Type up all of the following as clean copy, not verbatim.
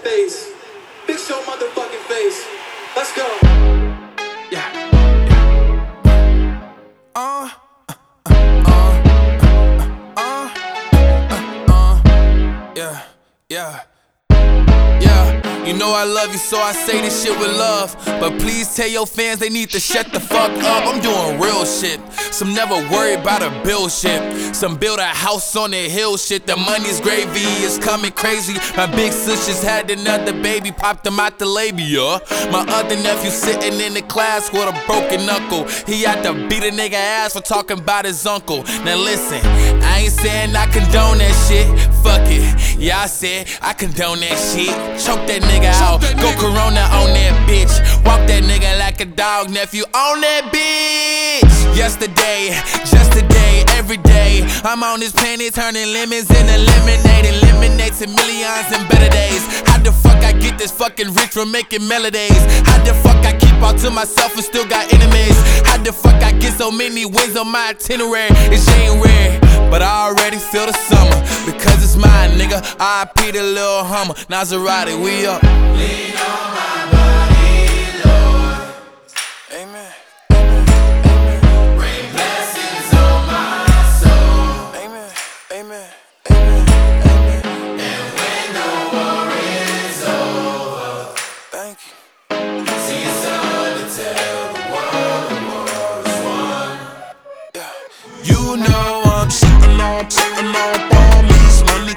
face. Fix your motherfucking face. Let's go. Yeah. Yeah. You know I love you, so I say this shit with love. But please tell your fans they need to shut the fuck up. I'm doing real shit. Some never worry about a bill shit. Some build a house on the hill shit. The money's gravy, it's coming crazy. My big sis just had another baby, popped him out the labia. My other nephew sitting in the class with a broken knuckle. He had to beat a nigga ass for talking about his uncle. Now listen, I ain't saying I condone that shit. Fuck it, yeah I said I condone that shit. Choke that nigga out, go Corona on that bitch. Walk that nigga like a dog, nephew, on that bitch. Yesterday, just today, every day, I'm on this planet turning lemons into lemonade and lemonade to millions and better days. How the fuck I get this fucking rich from making melodies? How the fuck I keep all to myself and still got enemies? How the fuck I get so many wins on my itinerary? It's ain't rare, but I already feel the summer because it's mine, nigga. R.I.P. the little Hummer, Maserati, we up. Lean on my body, Lord. Amen. Rain blessings on my soul. Amen. Amen. And when the war is over, Thank you. see your son to tell the world the war is won. You know I'm sitting on Palmy's money.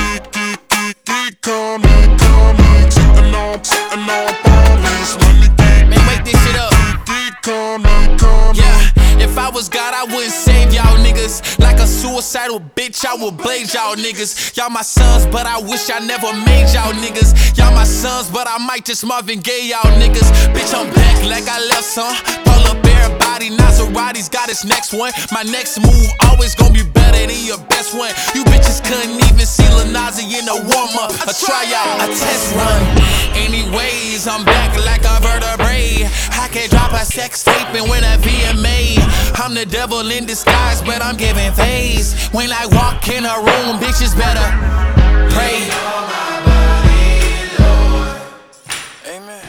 Call me, sitting on Palmy's money. Man, wake this shit up. Call me. Yeah, if I was God, I wouldn't save y'all niggas. Like a suicidal bitch, I would blade y'all niggas. Y'all my sons, but I wish I never made y'all niggas. Y'all my sons, but I might just Marvin Gaye y'all niggas. Bitch, I'm back like I left some. Pull up everybody, Maserati's got his next one. My next move always gonna be better than your best one. You bitches couldn't even see Lil Nas in a warm-up, a tryout, a test run. Anyways, I'm back like a vertebrae. I can drop a sex tape and win a VMA. I'm the devil in disguise, but I'm giving face. When I walk in a room, bitches better pray. Lean on my body, Lord. Amen.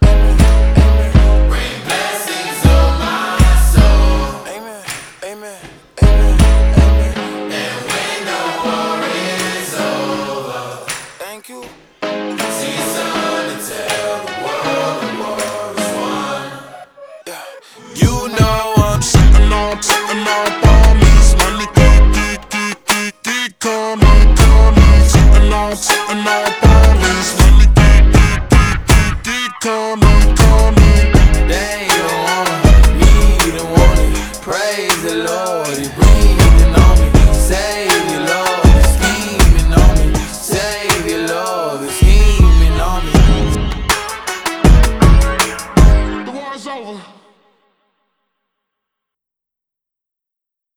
Rain blessings on my soul. Amen. Amen. And when the war is over, Thank you. see your son to tell the world the war is won. You know I'm sitting on Palmy's money. Call me, sitting on Palmy's money. Call me.